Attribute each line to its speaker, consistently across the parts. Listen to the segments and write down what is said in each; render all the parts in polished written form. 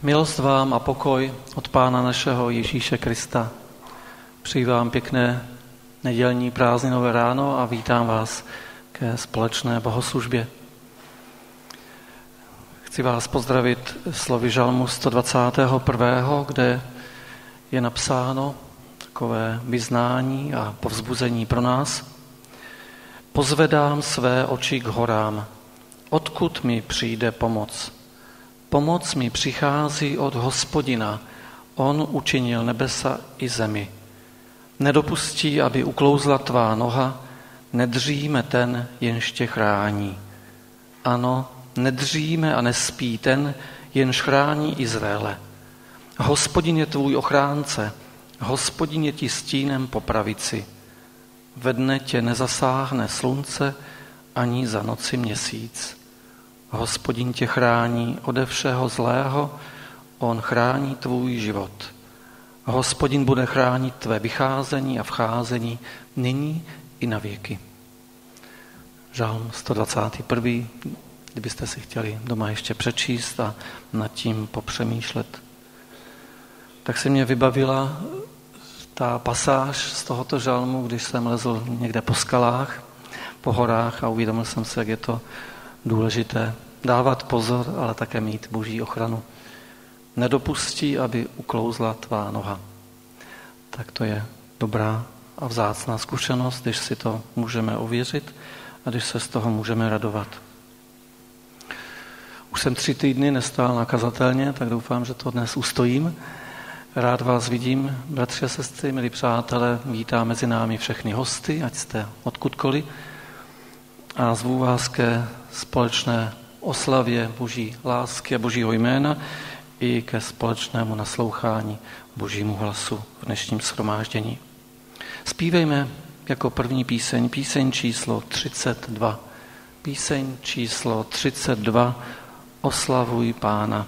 Speaker 1: Milost vám a pokoj od Pána našeho Ježíše Krista. Přeji vám pěkné nedělní prázdninové ráno a vítám vás ke společné bohoslužbě. Chci vás pozdravit slovy žalmu 121., kde je napsáno takové vyznání a povzbuzení pro nás. Pozvedám své oči k horám, odkud mi přijde pomoc. Pomoc mi přichází od Hospodina, on učinil nebesa i zemi. Nedopustí, aby uklouzla tvá noha, nedříme ten, jenž tě chrání. Ano, nedříme a nespí ten, jenž chrání Izraele. Hospodin je tvůj ochránce, Hospodin je ti stínem po pravici. Ve dne tě nezasáhne slunce, ani za noci měsíc. Hospodin tě chrání ode všeho zlého, on chrání tvůj život. Hospodin bude chránit tvé vycházení a vcházení nyní i na věky. Žalm 121. Kdybyste si chtěli doma ještě přečíst a nad tím popřemýšlet. Tak se mě vybavila ta pasáž z tohoto žalmu, když jsem lezl někde po skalách, po horách a uvědomil jsem se, jak je to důležité dávat pozor, ale také mít Boží ochranu. Nedopustí, aby uklouzla tvá noha. Tak to je dobrá a vzácná zkušenost, když si to můžeme ověřit a když se z toho můžeme radovat. Už jsem 3 týdny nestál na kazatelně, tak doufám, že to dnes ustojím. Rád vás vidím, bratři a sestry, milí přátelé, vítám mezi námi všechny hosty, ať jste odkudkoliv. A zvu vás ke společné oslavě Boží lásky a Božího jména i ke společnému naslouchání Božímu hlasu v dnešním shromáždění. Zpívejme jako první píseň číslo 32. Píseň číslo 32. Oslavuj Pána.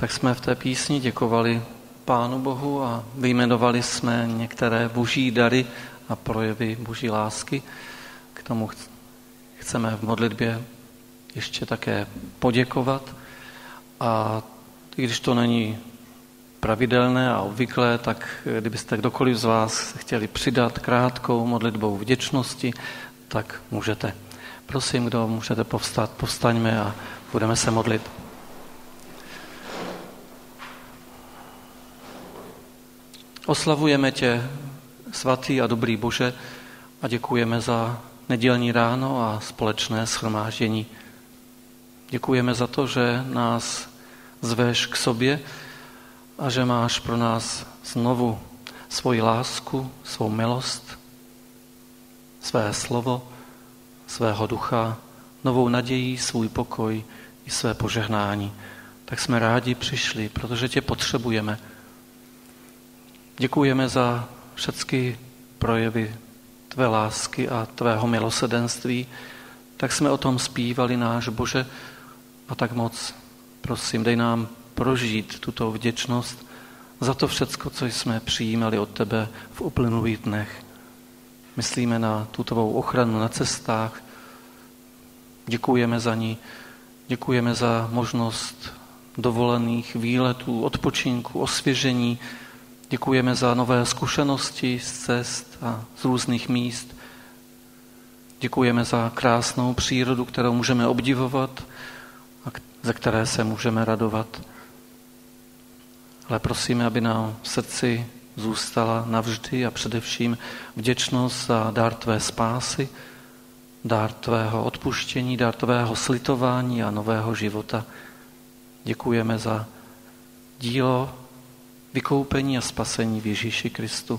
Speaker 1: tak jsme v té písni děkovali Pánu Bohu a vyjmenovali jsme některé boží dary a projevy boží lásky. K tomu chceme v modlitbě ještě také poděkovat. A i když to není pravidelné a obvyklé, tak kdybyste kdokoliv z vás chtěli přidat krátkou modlitbou vděčnosti, tak můžete. Prosím, kdo můžete povstat, povstaňme a budeme se modlit. Oslavujeme tě, svatý a dobrý Bože, a děkujeme za nedělní ráno a společné shromáždění. Děkujeme za to, že nás zveš k sobě a že máš pro nás znovu svoji lásku, svou milost, své slovo, svého ducha, novou naději, svůj pokoj i své požehnání. Tak jsme rádi přišli, protože tě potřebujeme. Děkujeme za všechny projevy tvé lásky a tvého milosrdenství. Tak jsme o tom zpívali, náš Bože, a tak moc prosím, dej nám prožít tuto vděčnost za to všecko, co jsme přijímali od tebe v uplynulých dnech. Myslíme na tu tvou ochranu na cestách, děkujeme za ní, děkujeme za možnost dovolených výletů, odpočinku, osvěžení, děkujeme za nové zkušenosti z cest a z různých míst, děkujeme za krásnou přírodu, kterou můžeme obdivovat a ze které se můžeme radovat. Ale prosíme, aby nám v srdci zůstala navždy a především vděčnost za dár tvé spásy, dár tvého odpuštění, dár tvého slitování a nového života. Děkujeme za dílo vykoupení a spasení v Ježíši Kristu.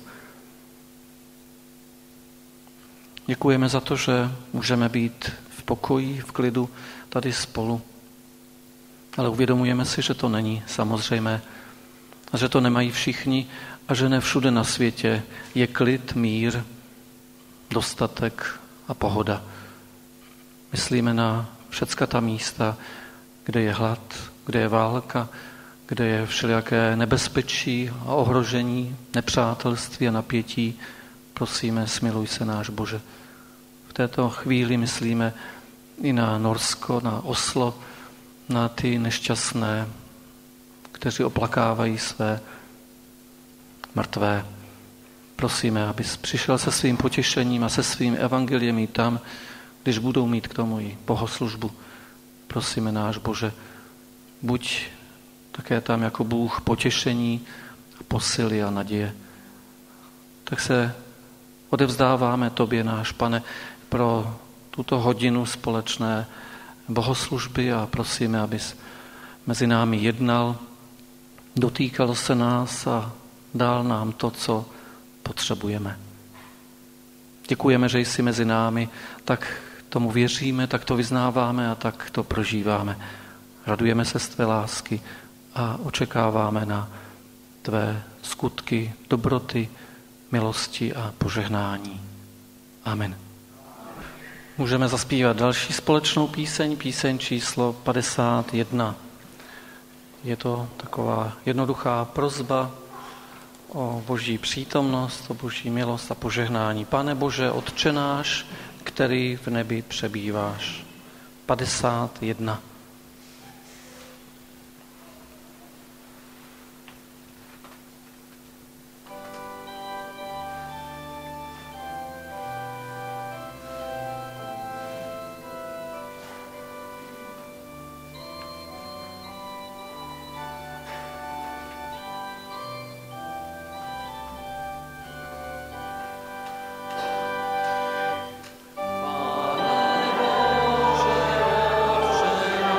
Speaker 1: Děkujeme za to, že můžeme být v pokoji, v klidu tady spolu. Ale uvědomujeme si, že to není samozřejmé a že to nemají všichni a že ne všude na světě je klid, mír, dostatek a pohoda. Myslíme na všecka ta místa, kde je hlad, kde je válka, kde je všelijaké nebezpečí a ohrožení, nepřátelství a napětí. Prosíme, smiluj se, náš Bože. V této chvíli myslíme i na Norsko, na Oslo, na ty nešťastné, kteří oplakávají své mrtvé. Prosíme, abys přišel se svým potěšením a se svým evangeliem i tam, když budou mít k tomu i bohoslužbu. Prosíme, náš Bože, buď také tam jako Bůh potěšení, posily a naděje. Tak se odevzdáváme tobě, náš Pane, pro tuto hodinu společné bohoslužby a prosíme, abys mezi námi jednal, dotýkal se nás a dal nám to, co potřebujeme. Děkujeme, že jsi mezi námi, tak tomu věříme, tak to vyznáváme a tak to prožíváme. Radujeme se z tvé lásky a očekáváme na tvé skutky, dobroty, milosti a požehnání. Amen. Můžeme zaspívat další společnou píseň číslo 51. Je to taková jednoduchá prosba o Boží přítomnost, o Boží milost a požehnání. Pane Bože, Otče náš, který v nebi přebýváš. 51.
Speaker 2: Pane Bože,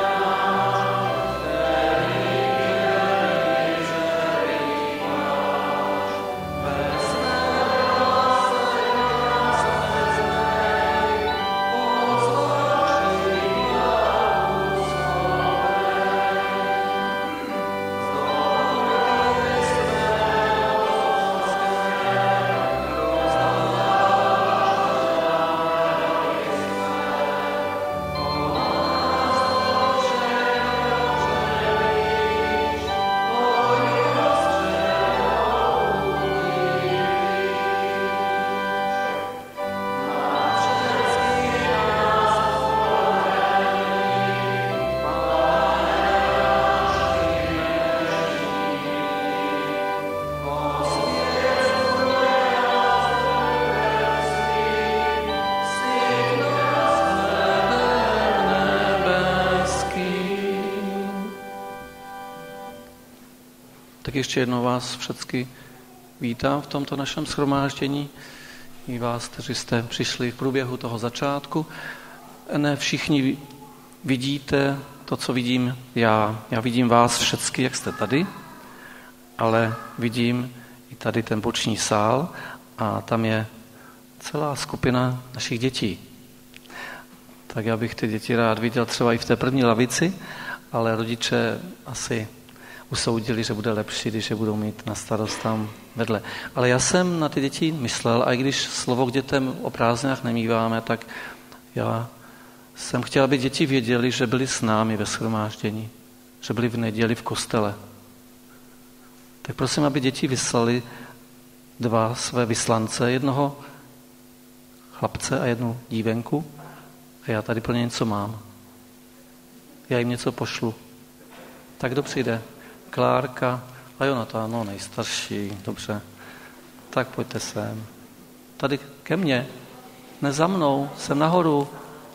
Speaker 1: Tak ještě jednou vás všechny vítám v tomto našem shromáždění. I vás, kteří jste přišli v průběhu toho začátku. Ne všichni vidíte to, co vidím já. Já vidím vás všechny, jak jste tady, ale vidím i tady ten boční sál a tam je celá skupina našich dětí. Tak já bych ty děti rád viděl třeba i v té první lavici, ale rodiče asi usoudili, že bude lepší, když je budou mít na starost tam vedle. Ale já jsem na ty děti myslel, a i když slovo k dětem o prázdninách nemíváme, tak já jsem chtěl, aby děti věděli, že byli s námi ve shromáždění, že byli v neděli v kostele. Tak prosím, aby děti vyslali 2 své vyslance, jednoho chlapce a jednu dívenku, a já tady pro ně něco mám. Já jim něco pošlu. Tak kdo přijde? Klárka a Jonatán, no nejstarší, dobře. Tak pojďte sem. Tady ke mně, ne za mnou, jsem nahoru.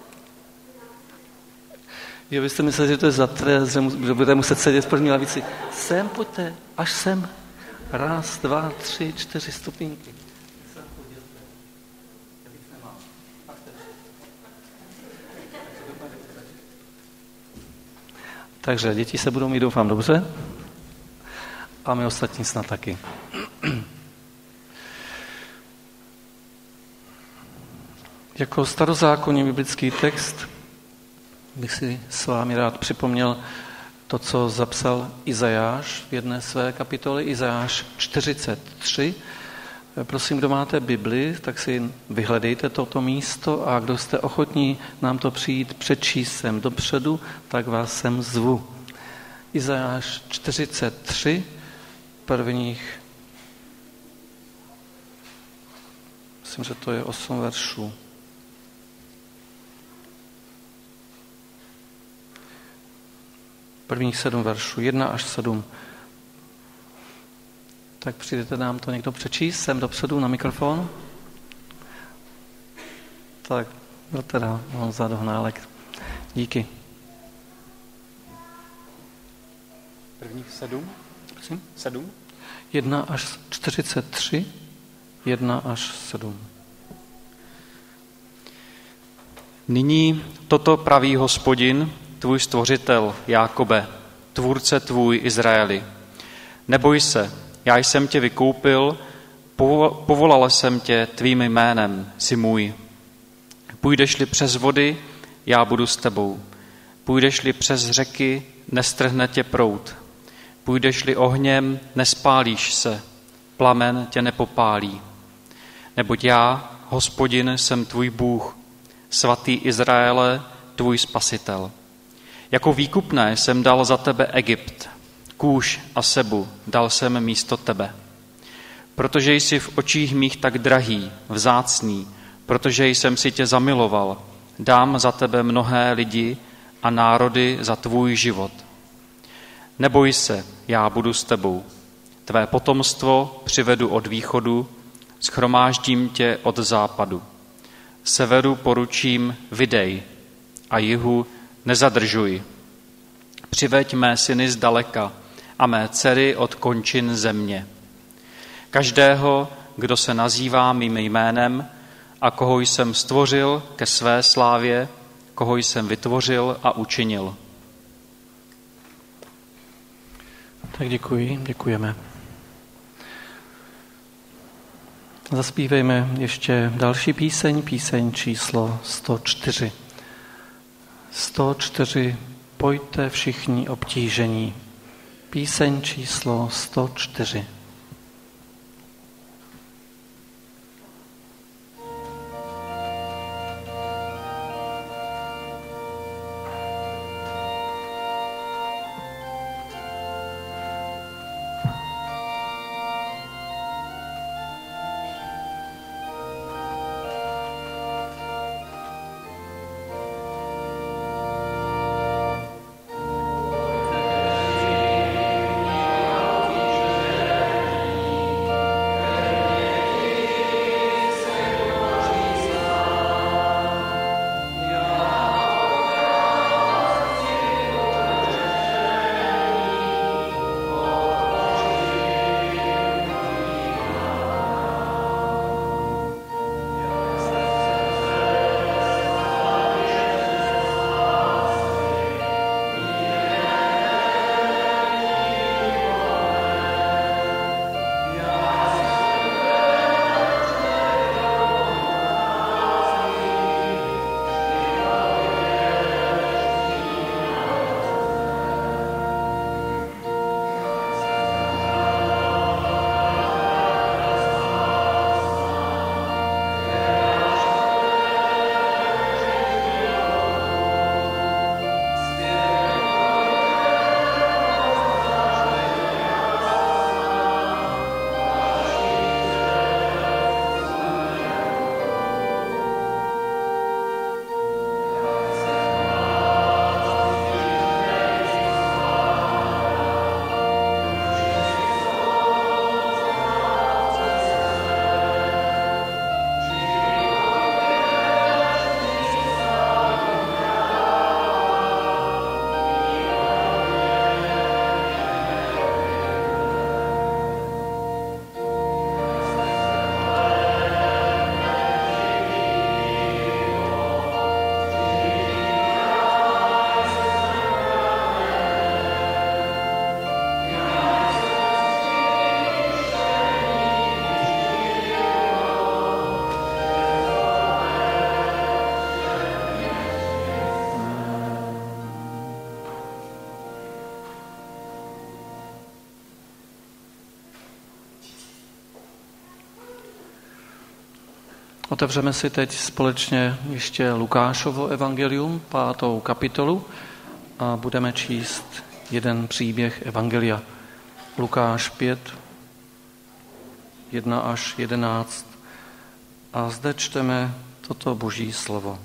Speaker 1: Jo, byste mysleli, že to je za trest, že budete muset sedět v první lavici. Sem pojďte, až sem. 1, 2, 3, 4 stupínky. Takže děti se budou mít, doufám, dobře. A my ostatní snad taky. Jako starozákonní biblický text bych si s vámi rád připomněl to, co zapsal Izajáš v jedné své kapitole, Izajáš 43. Prosím, kdo máte Bibli, tak si vyhledejte toto místo a kdo jste ochotní nám to přijít přečíst sem dopředu, tak vás sem zvu. Izajáš 43, prvních, myslím, že to je 8 veršů. Prvních 7 veršů, 1 až 7. Tak přijdete nám to někdo přečíst sem dopředu na mikrofon. Tak, no teda, mám za dohnálek. Díky.
Speaker 2: Prvních 7?
Speaker 1: Prosím?
Speaker 2: 7?
Speaker 1: 1 až 43, 1 až 7.
Speaker 2: Nyní toto praví Hospodin, tvůj stvořitel, Jákobe, tvůrce tvůj, Izraeli. Neboj se, já jsem tě vykoupil, povolal jsem tě tvým jménem, jsi můj. Půjdeš-li přes vody, já budu s tebou. Půjdeš-li přes řeky, nestrhne tě proud. Půjdeš-li ohněm, nespálíš se, plamen tě nepopálí. Neboť já, Hospodin, jsem tvůj Bůh, svatý Izraele, tvůj spasitel. Jako výkupné jsem dal za tebe Egypt, Kůš a Sebu dal jsem místo tebe. Protože jsi v očích mých tak drahý, vzácný, protože jsem si tě zamiloval, dám za tebe mnohé lidi a národy za tvůj život. Neboj se, já budu s tebou. Tvé potomstvo přivedu od východu, shromáždím tě od západu. Severu poručím vydej a jihu nezadržuj. Přiveď mé syny zdaleka a mé dcery od končin země. Každého, kdo se nazývá mým jménem a koho jsem stvořil ke své slávě, koho jsem vytvořil a učinil.
Speaker 1: Tak děkujeme. Zaspívejme ještě další píseň číslo 104. 104, pojďte všichni obtížení. Píseň číslo 104. Otevřeme si teď společně ještě Lukášovo evangelium, 5. kapitolu, a budeme číst jeden příběh evangelia. Lukáš 5, 1 až 11. A zde čteme toto Boží slovo.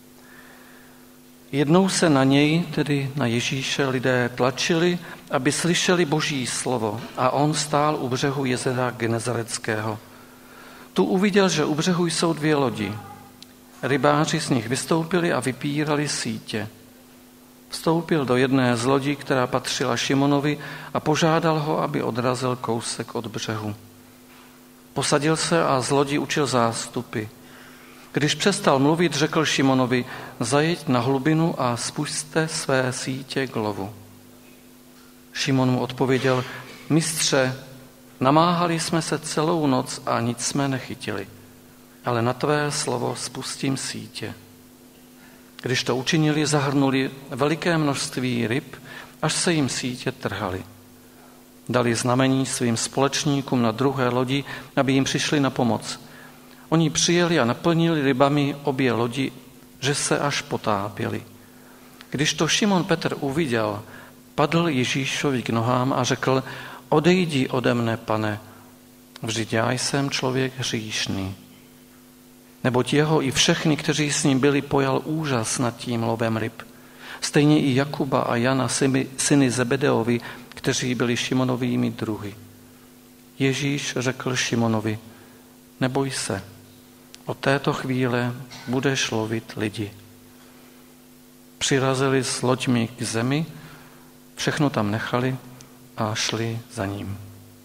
Speaker 1: Jednou se na něj, tedy na Ježíše, lidé tlačili, aby slyšeli Boží slovo, a on stál u břehu jezera Genezareckého. Tu uviděl, že u břehu jsou 2 lodi. Rybáři z nich vystoupili a vypírali sítě. Vstoupil do jedné z lodí, která patřila Šimonovi, a požádal ho, aby odrazil kousek od břehu. Posadil se a z lodi učil zástupy. Když přestal mluvit, řekl Šimonovi: zajeď na hlubinu a spusťte své sítě k lovu. Šimon mu odpověděl: mistře, namáhali jsme se celou noc a nic jsme nechytili, ale na tvé slovo spustím sítě. Když to učinili, zahrnuli veliké množství ryb, až se jim sítě trhaly. Dali znamení svým společníkům na druhé lodi, aby jim přišli na pomoc. Oni přijeli a naplnili rybami obě lodi, že se až potápěli. Když to Šimon Petr uviděl, padl Ježíšovi k nohám a řekl: odejdi ode mne, Pane, vždyť já jsem člověk hříšný. Neboť jeho i všechny, kteří s ním byli, pojal úžas nad tím lovem ryb. Stejně i Jakuba a Jana, syny Zebedeovi, kteří byli Šimonovými druhy. Ježíš řekl Šimonovi: neboj se, od této chvíle budeš lovit lidi. Přirazili s loďmi k zemi, všechno tam nechali a šli za ním.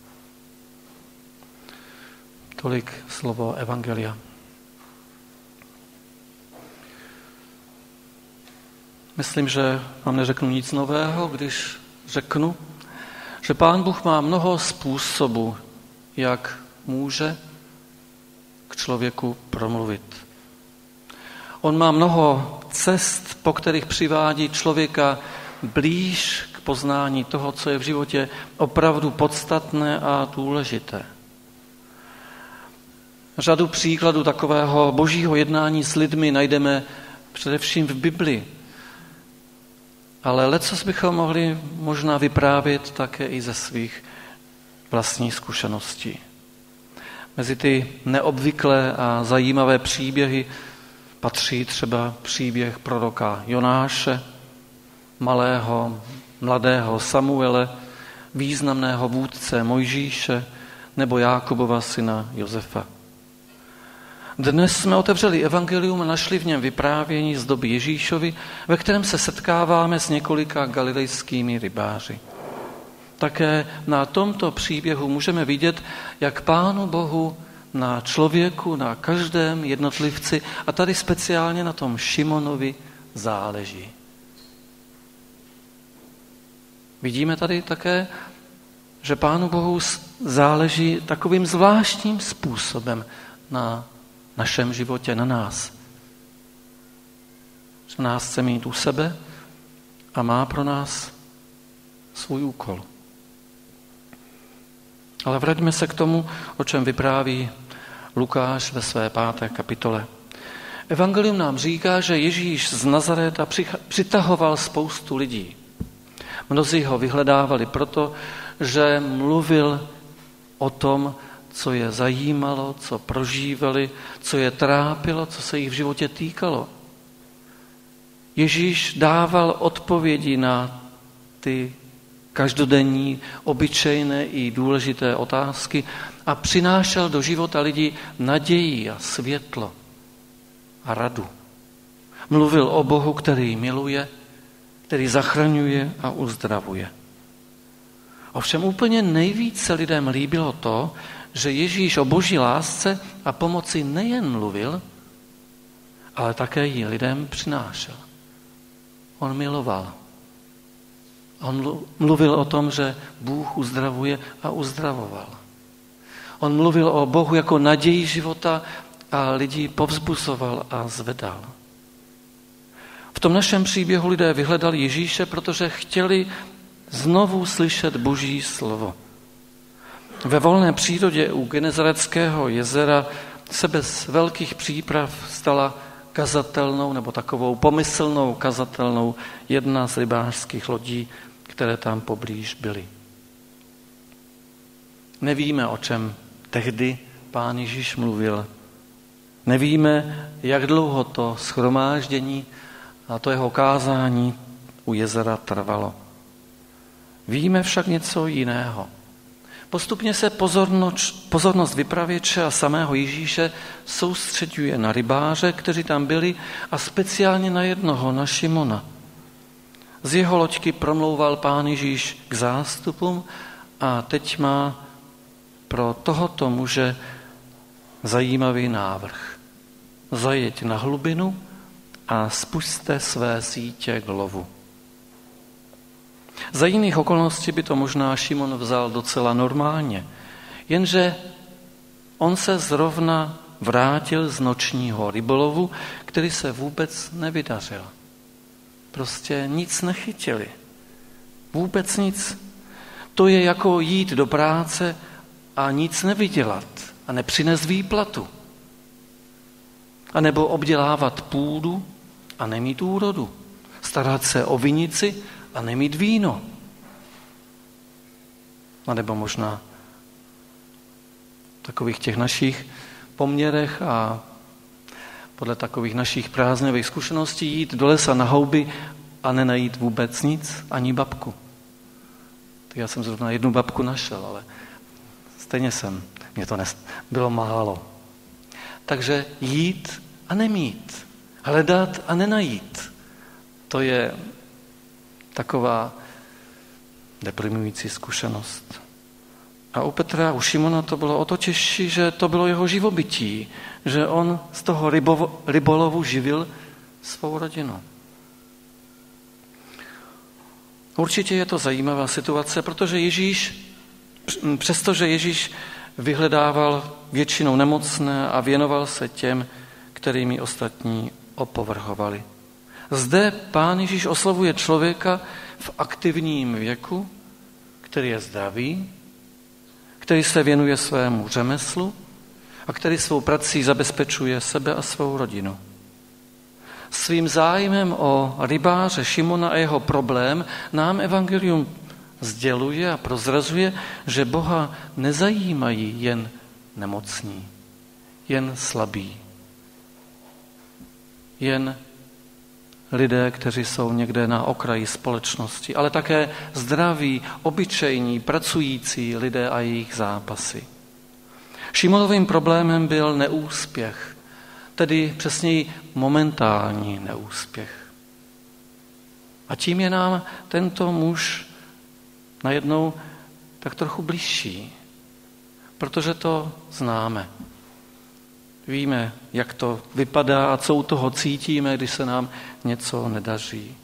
Speaker 1: Tolik slovo evangelia. Myslím, že vám neřeknu nic nového, když řeknu, že Pán Bůh má mnoho způsobů, jak může k člověku promluvit. On má mnoho cest, po kterých přivádí člověka blíž k poznání toho, co je v životě opravdu podstatné a důležité. Řadu příkladů takového božího jednání s lidmi najdeme především v Biblii. Ale lecos bychom mohli možná vyprávět také i ze svých vlastních zkušeností. Mezi ty neobvyklé a zajímavé příběhy patří třeba příběh proroka Jonáše, mladého Samuele, významného vůdce Mojžíše nebo Jákobova syna Josefa. Dnes jsme otevřeli evangelium a našli v něm vyprávění z doby Ježíšovi, ve kterém se setkáváme s několika galilejskými rybáři. Také na tomto příběhu můžeme vidět, jak Pánu Bohu na člověku, na každém jednotlivci a tady speciálně na tom Šimonovi záleží. Vidíme tady také, že Pánu Bohu záleží takovým zvláštním způsobem na našem životě, na nás. Že nás chce mít u sebe a má pro nás svůj úkol. Ale vraťme se k tomu, o čem vypráví Lukáš ve své 5. kapitole. Evangelium nám říká, že Ježíš z Nazaréta přitahoval spoustu lidí. Mnozí ho vyhledávali proto, že mluvil o tom, co je zajímalo, co prožívali, co je trápilo, co se jich v životě týkalo. Ježíš dával odpovědi na ty každodenní, obyčejné i důležité otázky a přinášel do života lidí naději a světlo a radu. Mluvil o Bohu, který miluje, který zachraňuje a uzdravuje. Ovšem úplně nejvíce lidem líbilo to, že Ježíš o boží lásce a pomoci nejen mluvil, ale také ji lidem přinášel. On miloval. On mluvil o tom, že Bůh uzdravuje a uzdravoval. On mluvil o Bohu jako naději života a lidi povzbuzoval a zvedal. V tom našem příběhu lidé vyhledali Ježíše, protože chtěli znovu slyšet Boží slovo. Ve volné přírodě u Genezareckého jezera se bez velkých příprav stala kazatelnou nebo takovou pomyslnou kazatelnou jedna z rybářských lodí, které tam poblíž byly. Nevíme, o čem tehdy Pán Ježíš mluvil. Nevíme, jak dlouho to shromáždění a to jeho kázání u jezera trvalo. Víme však něco jiného. Postupně se pozornost vypravěče a samého Ježíše soustřeďuje na rybáře, kteří tam byli, a speciálně na jednoho, na Šimona. Z jeho loďky promlouval Pán Ježíš k zástupům a teď má pro tohoto muže zajímavý návrh. Zajeď na hlubinu a spusťte své sítě k lovu. Za jiných okolností by to možná Šimon vzal docela normálně, jenže on se zrovna vrátil z nočního rybolovu, který se vůbec nevydařil. Prostě nic nechytili. Vůbec nic. To je jako jít do práce a nic nevydělat a nepřinést výplatu. A nebo obdělávat půdu a nemít úrodu. Starat se o vinici a nemít víno. A nebo možná v takových těch našich poměrech a podle takových našich prázdnivých zkušeností jít do lesa na houby a nenajít vůbec nic, ani babku. Tak já jsem zrovna jednu babku našel, ale stejně mě to bylo málo. Takže jít a nemít, hledat a nenajít. To je taková deprimující zkušenost. A u Petra a u Šimona to bylo o to těžší, že to bylo jeho živobytí, že on z toho rybolovu živil svou rodinu. Určitě je to zajímavá situace, protože přestože Ježíš vyhledával většinou nemocné a věnoval se těm, kterými ostatní opovrhovali. Zde Pán Ježíš oslovuje člověka v aktivním věku, který je zdravý, který se věnuje svému řemeslu a který svou prací zabezpečuje sebe a svou rodinu. Svým zájmem o rybáře Šimona a jeho problém nám evangelium sděluje a prozrazuje, že Boha nezajímají jen nemocní, jen slabí, jen lidé, kteří jsou někde na okraji společnosti, ale také zdraví, obyčejní, pracující lidé a jejich zápasy. Šimonovým problémem byl neúspěch, tedy přesněji momentální neúspěch. A tím je nám tento muž najednou tak trochu bližší, protože to známe. Víme, jak to vypadá a co u toho cítíme, když se nám něco nedaří.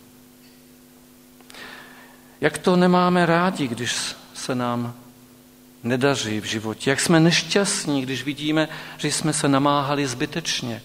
Speaker 1: Jak to nemáme rádi, když se nám nedaří v životě. Jak jsme nešťastní, když vidíme, že jsme se namáhali zbytečně.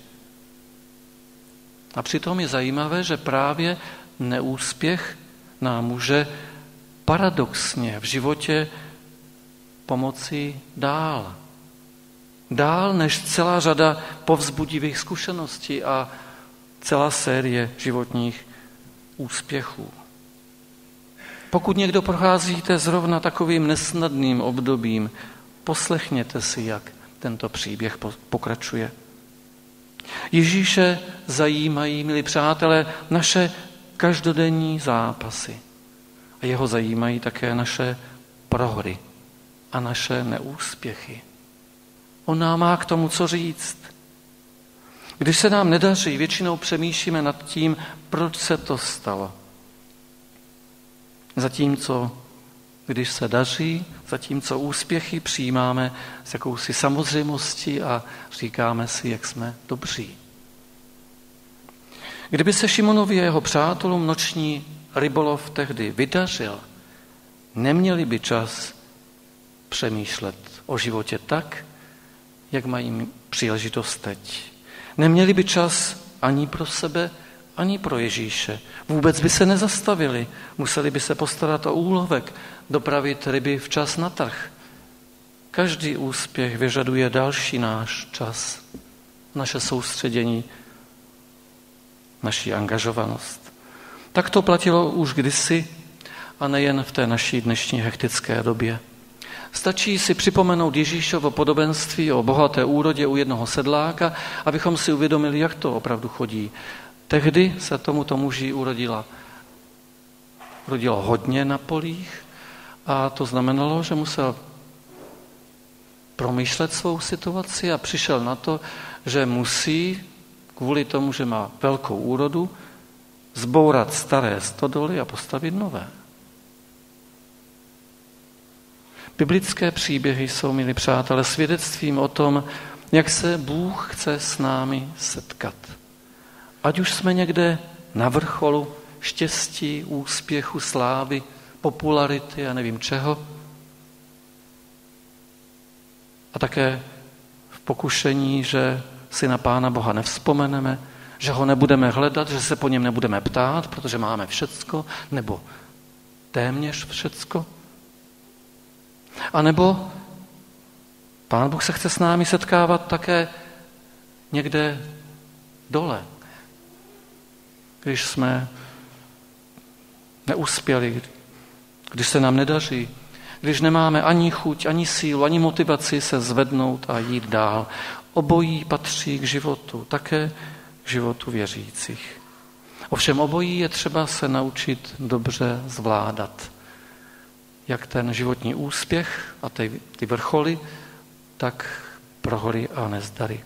Speaker 1: A přitom je zajímavé, že právě neúspěch nám může paradoxně v životě pomoci dál. Dál než celá řada povzbudivých zkušeností a celá série životních úspěchů. Pokud někdo procházíte zrovna takovým nesnadným obdobím, poslechněte si, jak tento příběh pokračuje. Ježíše zajímají, milí přátelé, naše každodenní zápasy. A jeho zajímají také naše prohry a naše neúspěchy. On nám má k tomu co říct. Když se nám nedaří, většinou přemýšlíme nad tím, proč se to stalo. Zatímco, když se daří, zatímco úspěchy přijímáme s jakousi samozřejmostí a říkáme si, jak jsme dobří. Kdyby se Šimonovi a jeho přátelům noční rybolov tehdy vydařil, neměli by čas přemýšlet o životě tak, jak mají příležitost teď. Neměli by čas ani pro sebe, ani pro Ježíše. Vůbec by se nezastavili. Museli by se postarat o úlovek, dopravit ryby včas na trh. Každý úspěch vyžaduje další náš čas, naše soustředění, naši angažovanost. Tak to platilo už kdysi a nejen v té naší dnešní hektické době. Stačí si připomenout Ježíšovo podobenství o bohaté úrodě u jednoho sedláka, abychom si uvědomili, jak to opravdu chodí. Tehdy se tomuto muži urodilo hodně na polích a to znamenalo, že musel promýšlet svou situaci a přišel na to, že musí, kvůli tomu, že má velkou úrodu, zbourat staré stodoly a postavit nové. Biblické příběhy jsou, milí přátelé, svědectvím o tom, jak se Bůh chce s námi setkat. Ať už jsme někde na vrcholu štěstí, úspěchu, slávy, popularity a nevím čeho, a také v pokušení, že si na Pána Boha nevzpomeneme, že ho nebudeme hledat, že se po něm nebudeme ptát, protože máme všecko, nebo téměř všecko. A nebo Pán Bůh se chce s námi setkávat také někde dole, když jsme neuspěli, když se nám nedaří, když nemáme ani chuť, ani sílu, ani motivaci se zvednout a jít dál. Obojí patří k životu, také k životu věřících. Ovšem obojí je třeba se naučit dobře zvládat. Jak ten životní úspěch a ty vrcholy, tak prohory a nezdary.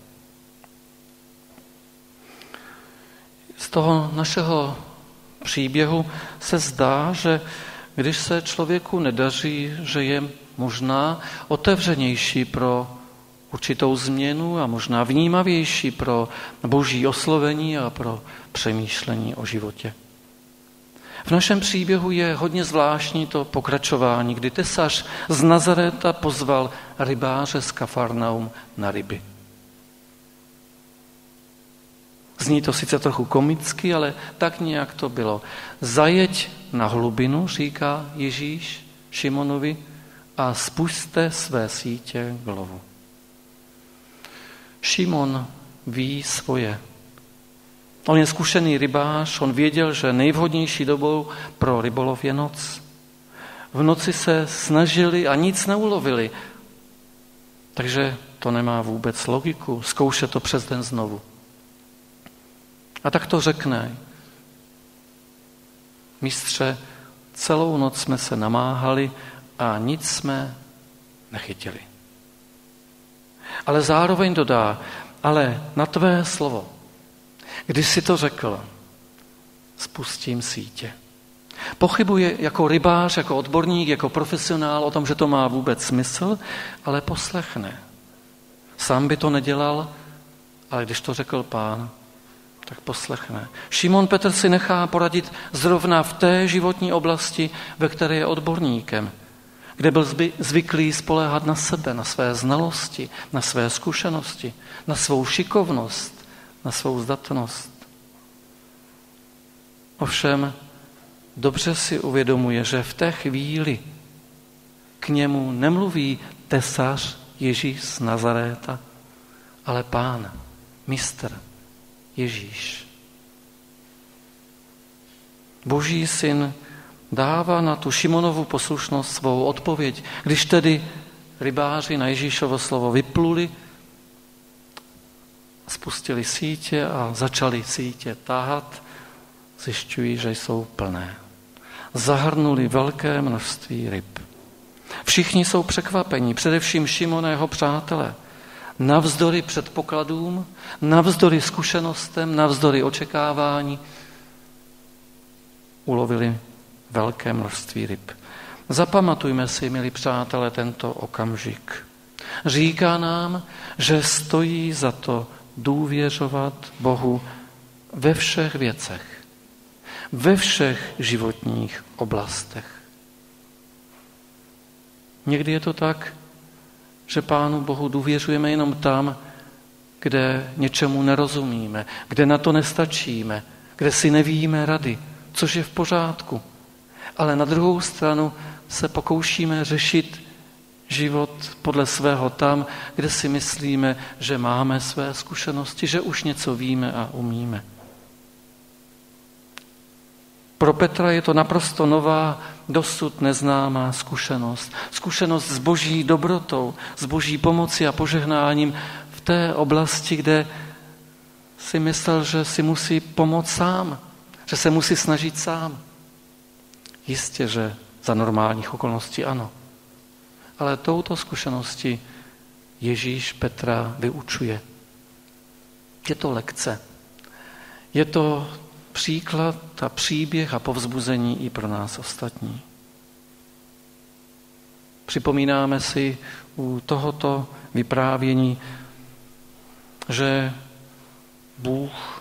Speaker 1: Z toho našeho příběhu se zdá, že když se člověku nedaří, že je možná otevřenější pro určitou změnu a možná vnímavější pro boží oslovení a pro přemýšlení o životě. V našem příběhu je hodně zvláštní to pokračování, kdy tesař z Nazaréta pozval rybáře z Kafarnaum na ryby. Zní to sice trochu komicky, ale tak nějak to bylo. Zajeď na hlubinu, říká Ježíš Šimonovi, a spuste své sítě k lovu. Šimon ví svoje. On je zkušený rybář, on věděl, že nejvhodnější dobou pro rybolov je noc. V noci se snažili a nic neulovili, takže to nemá vůbec logiku, zkoušet to přes den znovu. A tak to řekne. Mistře, celou noc jsme se namáhali a nic jsme nechytili. Ale zároveň dodá, ale na tvé slovo, když jsi to řekl, spustím sítě. Pochybuje jako rybář, jako odborník, jako profesionál o tom, že to má vůbec smysl, ale poslechne. Sám by to nedělal, ale když to řekl Pán, tak poslechne. Šimon Petr si nechá poradit zrovna v té životní oblasti, ve které je odborníkem, kde byl zvyklý spoléhat na sebe, na své znalosti, na své zkušenosti, na svou šikovnost, na svou zdatnost. Ovšem, dobře si uvědomuje, že v té chvíli k němu nemluví tesař Ježíš z Nazaréta, ale Pán, mistr Ježíš. Boží syn dává na tu Šimonovu poslušnost svou odpověď. Když tedy rybáři na Ježíšovo slovo vypluli, spustili sítě a začali sítě tahat, zjišťují, že jsou plné. Zahrnuli velké množství ryb. Všichni jsou překvapení, především Šimon a jeho přátelé. Navzdory předpokladům, navzdory zkušenostem, navzdory očekávání ulovili velké množství ryb. Zapamatujme si, milí přátelé, tento okamžik. Říká nám, že stojí za to důvěřovat Bohu ve všech věcech, ve všech životních oblastech. Někdy je to tak, že Pánu Bohu důvěřujeme jenom tam, kde něčemu nerozumíme, kde na to nestačíme, kde si nevíme rady, což je v pořádku. Ale na druhou stranu se pokoušíme řešit život podle svého tam, kde si myslíme, že máme své zkušenosti, že už něco víme a umíme. Pro Petra je to naprosto nová, dosud neznámá zkušenost. Zkušenost s Boží dobrotou, s Boží pomocí a požehnáním v té oblasti, kde si myslel, že si musí pomoct sám, že se musí snažit sám. Jistě, že za normálních okolností ano. Ale touto zkušeností Ježíš Petra vyučuje. Je to lekce. Je to příklad a příběh a povzbuzení i pro nás ostatní. Připomínáme si u tohoto vyprávění, že Bůh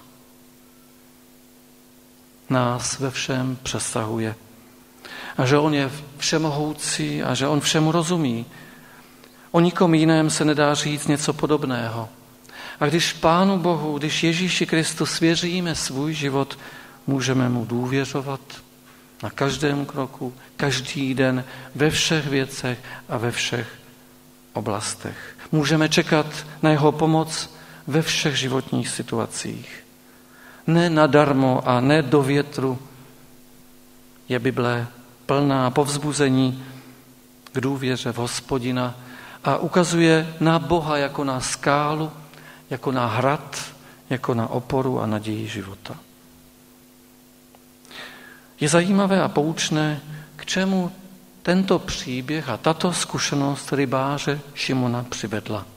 Speaker 1: nás ve všem přesahuje. A že on je všemohoucí a že on všemu rozumí. O nikom jiném se nedá říct něco podobného. A když Pánu Bohu, když Ježíši Kristu svěříme svůj život, můžeme mu důvěřovat na každém kroku, každý den, ve všech věcech a ve všech oblastech. Můžeme čekat na jeho pomoc ve všech životních situacích. Ne nadarmo a ne do větru je Bible plná povzbuzení k důvěře v Hospodina a ukazuje na Boha jako na skálu, jako na hrad, jako na oporu a naději života. Je zajímavé a poučné, k čemu tento příběh a tato zkušenost rybáře Šimona přivedla.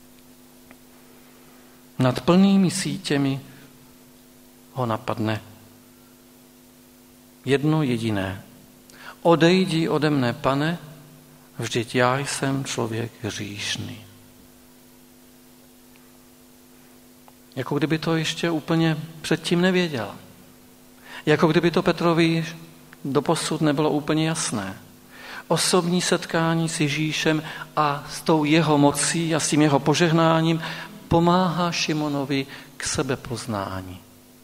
Speaker 1: Nad plnými sítěmi ho napadne jedno jediné. Odejdi ode mne, Pane, vždyť já jsem člověk hříšný. Jako kdyby to ještě úplně předtím nevěděl. Jako kdyby to Petrovi doposud nebylo úplně jasné. Osobní setkání s Ježíšem a s tou jeho mocí a s tím jeho požehnáním pomáhá Šimonovi k sebepoznání.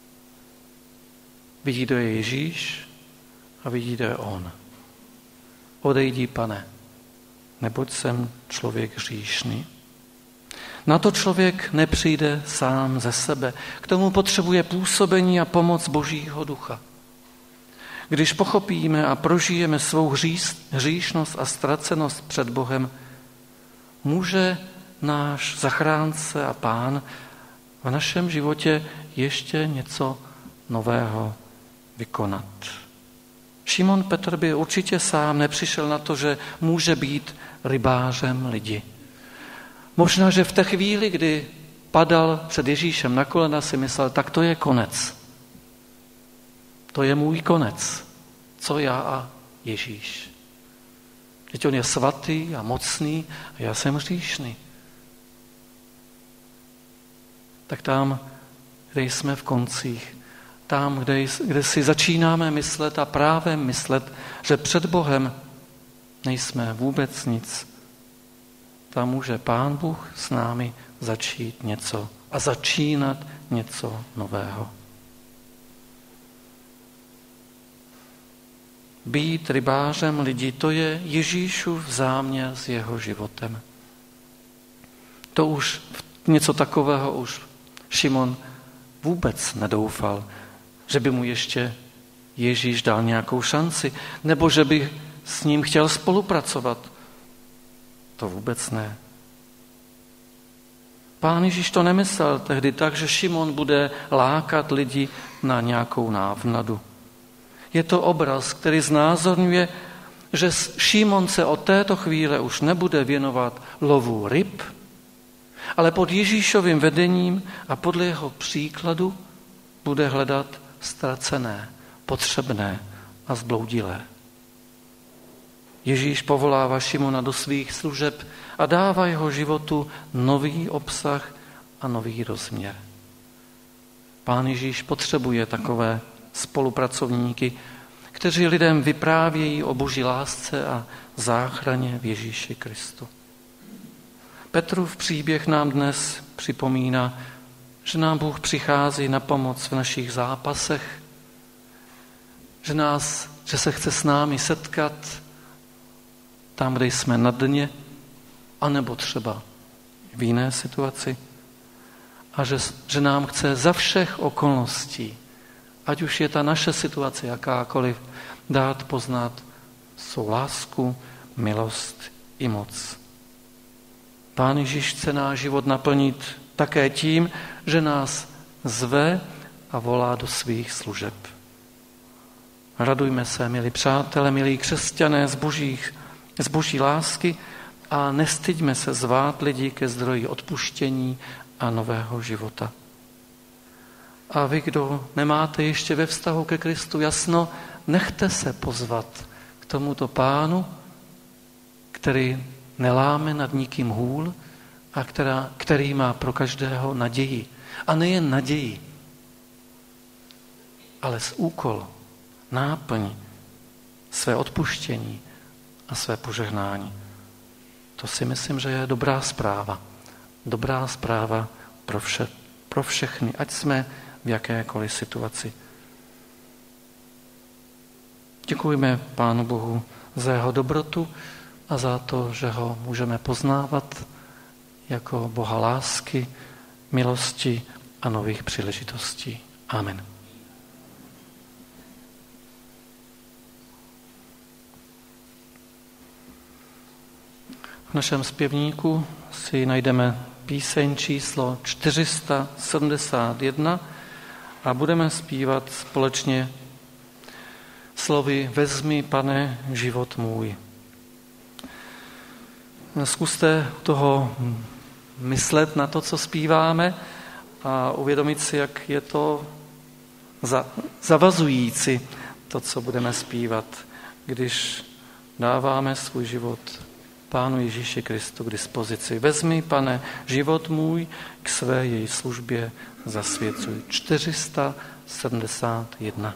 Speaker 1: Vidí, kdo je Ježíš a vidí, kdo je on. Odejdi, Pane, neboť jsem člověk hříšný. Na to člověk nepřijde sám ze sebe. K tomu potřebuje působení a pomoc Božího ducha. Když pochopíme a prožijeme svou hříšnost a ztracenost před Bohem, může náš zachránce a Pán v našem životě ještě něco nového vykonat. Šimon Petr by určitě sám nepřišel na to, že může být rybářem lidí. Možná, že v té chvíli, kdy padal před Ježíšem na kolena, si myslel, tak to je konec. To je můj konec. Co já a Ježíš? Teď on je svatý a mocný a já jsem hříšný. Tak tam, kde jsme v koncích, tam, kde si začínáme myslet a právě myslet, že před Bohem nejsme vůbec nic, tam může Pán Bůh s námi začít něco a začínat něco nového. Být rybářem lidí, to je Ježíšův záměr s jeho životem. To už něco takového už Šimon vůbec nedoufal, že by mu ještě Ježíš dal nějakou šanci, nebo že by s ním chtěl spolupracovat. To vůbec ne. Pán Ježíš to nemyslel tehdy tak, že Šimon bude lákat lidi na nějakou návnadu. Je to obraz, který znázorňuje, že Šimon se od této chvíle už nebude věnovat lovu ryb, ale pod Ježíšovým vedením a podle jeho příkladu bude hledat ztracené, potřebné a zbloudilé. Ježíš povolává Šimona do svých služeb a dává jeho životu nový obsah a nový rozměr. Pán Ježíš potřebuje takové spolupracovníky, kteří lidem vyprávějí o Boží lásce a záchraně v Ježíši Kristu. Petrův příběh nám dnes připomíná, že nám Bůh přichází na pomoc v našich zápasech, že se chce s námi setkat tam, kde jsme na dně, anebo třeba v jiné situaci. A že nám chce za všech okolností, ať už je ta naše situace jakákoliv, dát poznat svou lásku, milost i moc. Pán Ježíš chce náš život naplnit také tím, že nás zve a volá do svých služeb. Radujme se, milí přátelé, milí křesťané, z boží lásky a nestyďme se zvát lidi ke zdroji odpuštění a nového života. A vy, kdo nemáte ještě ve vztahu ke Kristu jasno, nechte se pozvat k tomuto Pánu, který neláme nad nikým hůl a který má pro každého naději. A nejen naději, ale z úkol, náplň, své odpuštění a své požehnání. To si myslím, že je dobrá zpráva. Dobrá zpráva pro všechny, ať jsme v jakékoliv situaci. Děkujeme Pánu Bohu za jeho dobrotu a za to, že ho můžeme poznávat jako Boha lásky, milosti a nových příležitostí. Amen. V našem zpěvníku si najdeme píseň číslo 471 a budeme zpívat společně slovy Vezmi, Pane, život můj. Zkuste toho myslet na to, co zpíváme a uvědomit si, jak je to zavazující, to, co budeme zpívat, když dáváme svůj život Pánu Ježíši Kristu k dispozici. Vezmi, Pane, život můj, k své její službě zasvěcuj. 471.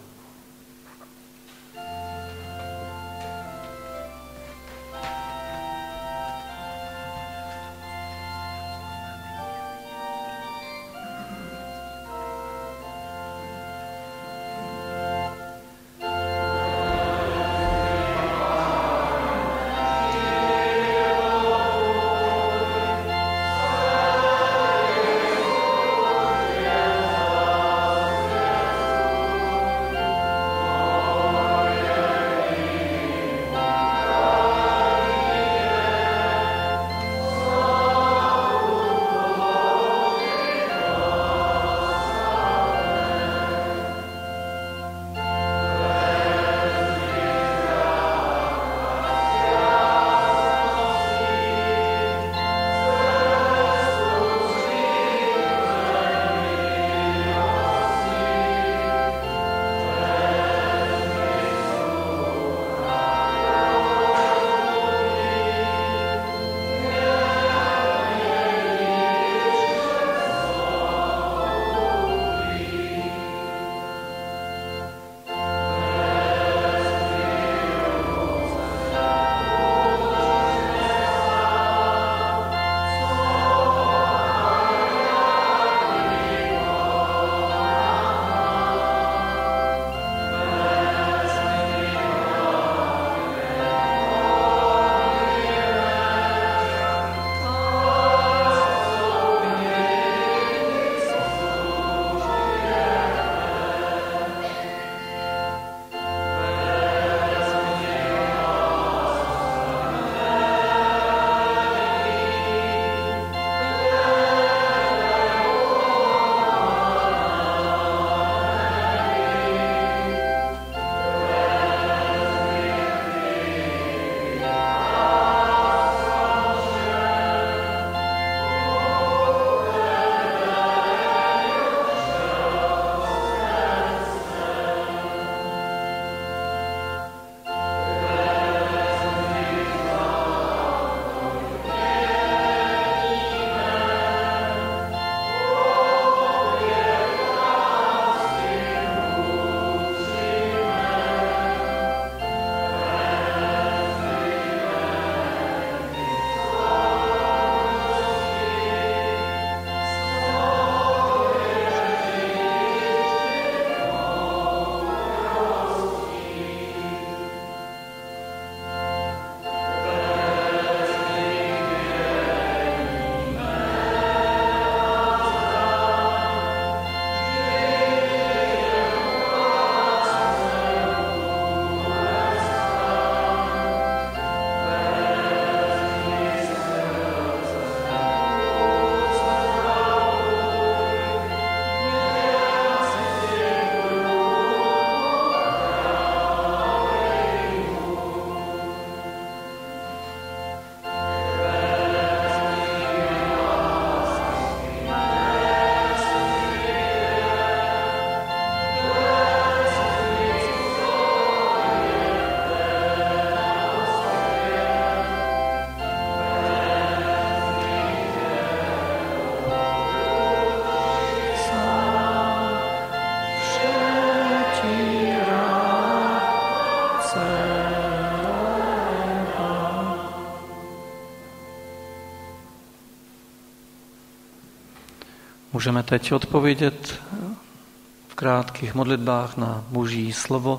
Speaker 1: Můžeme teď odpovědět v krátkých modlitbách na Boží slovo,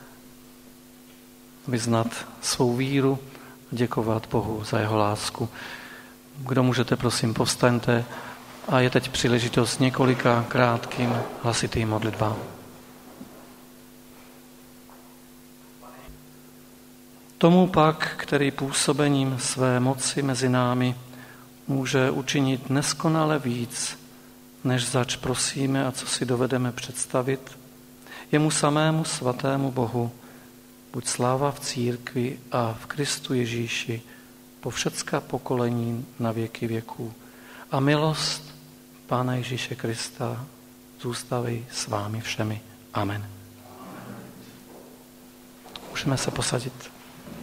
Speaker 1: vyznat svou víru, děkovat Bohu za jeho lásku. Kdo můžete, prosím, povstaňte a je teď příležitost několika krátkým hlasitým modlitbám. Tomu pak, který působením své moci mezi námi může učinit neskonale víc, než zač prosíme a co si dovedeme představit, jemu samému svatému Bohu, buď sláva v církvi a v Kristu Ježíši po všecká pokolení na věky věků. A milost Pána Ježíše Krista zůstaví s vámi všemi. Amen. Můžeme se posadit.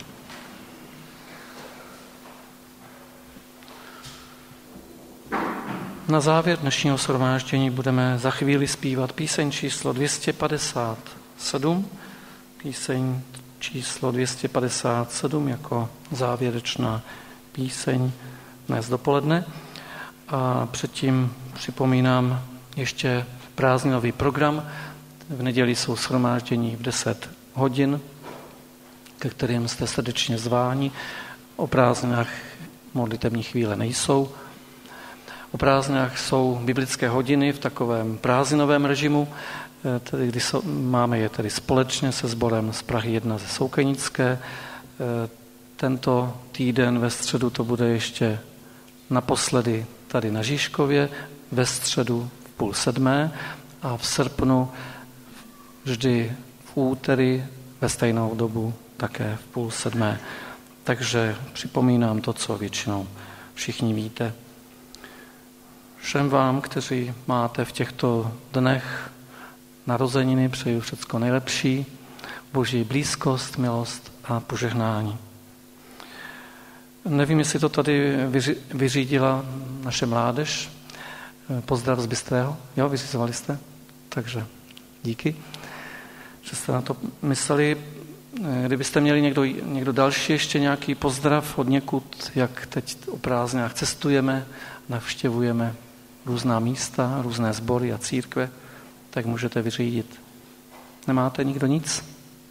Speaker 1: Na závěr dnešního shromáždění budeme za chvíli zpívat píseň číslo 257, píseň číslo 257 jako závěrečná píseň dnes dopoledne. A předtím připomínám ještě prázdninový program. V neděli jsou shromáždění v 10 hodin, ke kterým jste srdečně zváni. O prázdninách modlitební chvíle nejsou. O prázdninách jsou biblické hodiny v takovém prázdninovém režimu, tedy kdy máme je tedy společně se sborem z Prahy 1 ze Soukenické. Tento týden ve středu to bude ještě naposledy tady na Žižkově, ve středu v 6:30 a v srpnu vždy v úterý ve stejnou dobu také v 6:30. Takže připomínám to, co většinou všichni víte. Všem vám, kteří máte v těchto dnech narozeniny, přeju všecko nejlepší, Boží blízkost, milost a požehnání. Nevím, jestli to tady vyřídila naše mládež. Pozdrav z Bystrého. Jo, vyřizovali jste? Takže díky, že jste na to mysleli. Kdybyste měli někdo další ještě nějaký pozdrav od někud, jak teď o prázdninách cestujeme, navštěvujeme různá místa, různé sbory a církve, tak můžete vyřídit. Nemáte nikdo nic?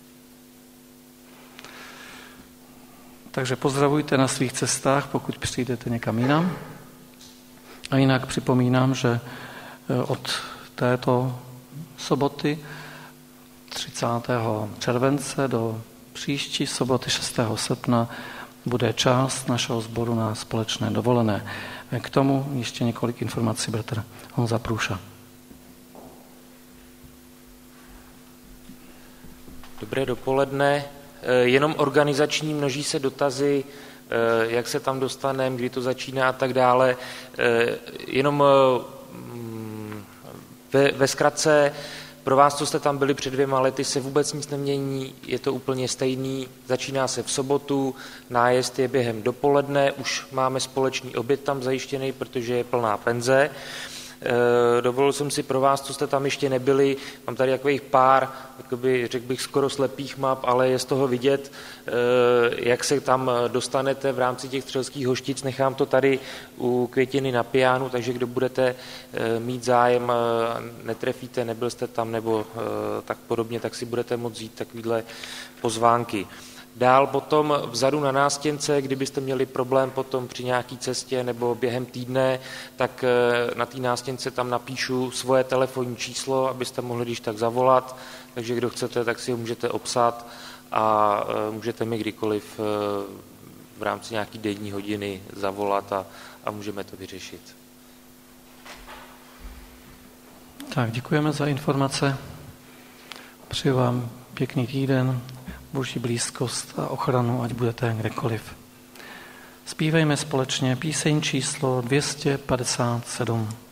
Speaker 1: Takže pozdravujte na svých cestách, pokud přijdete někam jinam. A jinak připomínám, že od této soboty 30. července do příští soboty 6. srpna bude část našeho sboru na společné dovolené. K tomu ještě několik informací bratr Honza Průša.
Speaker 3: Dobré dopoledne. Jenom organizační, množí se dotazy, jak se tam dostaneme, kdy to začíná a tak dále. Jenom ve zkratce, pro vás, co jste tam byli před 2 lety, se vůbec nic nemění, je to úplně stejný, začíná se v sobotu, nájezd je během dopoledne, už máme společný oběd tam zajištěný, protože je plná penze. Dovolil jsem si pro vás, co jste tam ještě nebyli, mám tady takových pár, jakoby, řekl bych, skoro slepých map, ale je z toho vidět, jak se tam dostanete v rámci těch střelských hoštic. Nechám to tady u Květiny na pianu, takže kdo budete mít zájem, netrefíte, nebyl jste tam nebo tak podobně, tak si budete moct vzít takovýhle pozvánky. Dál potom vzadu na nástěnce, kdybyste měli problém potom při nějaký cestě nebo během týdne, tak na té nástěnce tam napíšu svoje telefonní číslo, abyste mohli když tak zavolat, takže kdo chcete, tak si ho můžete obsat a můžete mi kdykoliv v rámci nějaký denní hodiny zavolat a můžeme to vyřešit.
Speaker 1: Tak, děkujeme za informace. Přeji vám pěkný týden, Boží blízkost a ochranu, ať budete kdekoliv. Zpívejme společně píseň číslo 257.